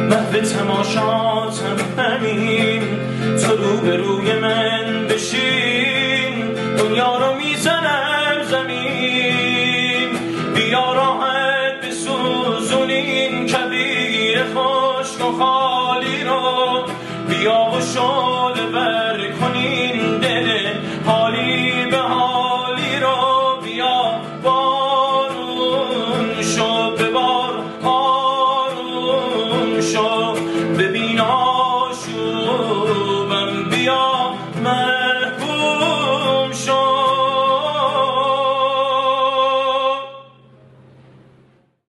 محو تماشاتم همین، تو رو به روی من بشین، دنیا رو میزنم زمین. بیا راحت بسوزونین کبیر خشک و خالی رو، بیا و شعله ور کن